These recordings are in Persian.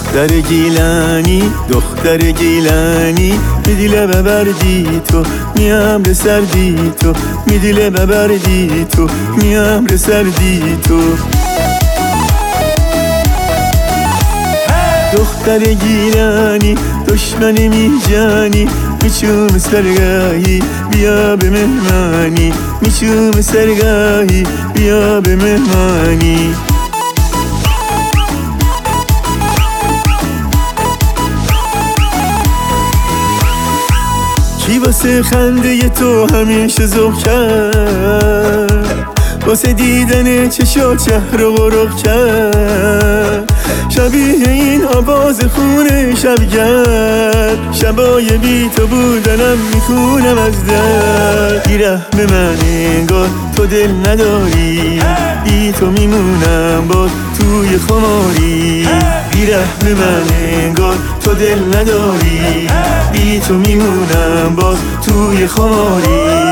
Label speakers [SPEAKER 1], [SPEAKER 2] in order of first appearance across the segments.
[SPEAKER 1] دختر گیلانی دختر گیلانی میدیله ببردی تو میام به سردی تو میدیله ببردی تو میام به سردی تو دختر گیلانی دشمن میجانی میچوم سرگاهی بیا به مهمانی میچوم سرگاهی بیا به مهمانی کی واسه خنده تو همیشه ذوق کرد واسه دیدن چشا چهر و غرق کرد شبیه این آواز خونه شبگرد شبای بی تو بودنم میخونم از درد بیرحم من انگار تو دل نداری بی تو میمونم باز توی خماری بیرحم من انگار تو دل نداری بی تو میمونم باز توی خماری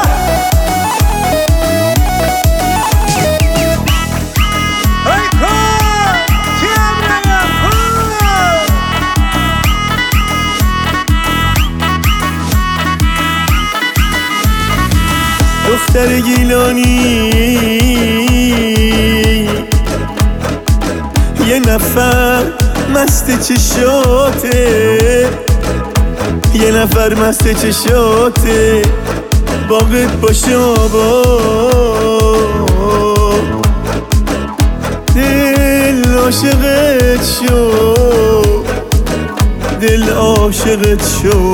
[SPEAKER 1] دختر گیلانی یه نفر مست چشاته یه نفر مست چشاته باقت باشه دل عاشقت شد دل عاشقت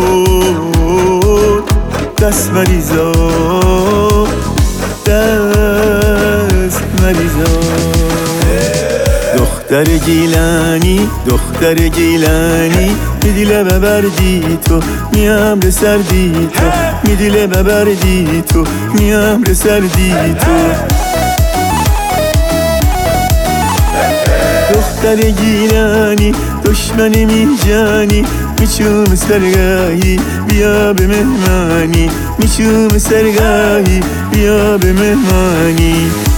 [SPEAKER 1] شد دست مریضا دست مریضا دختر گیلانی دختر گیلانی میدیله ببردی تو میام به سردی تو میدیله ببردی تو میام به سردی تو دختر گیلانی دشمن میجانی میچوم سرگاهی بیا به مهمانی میچوم سرگاهی بیا به مهمانی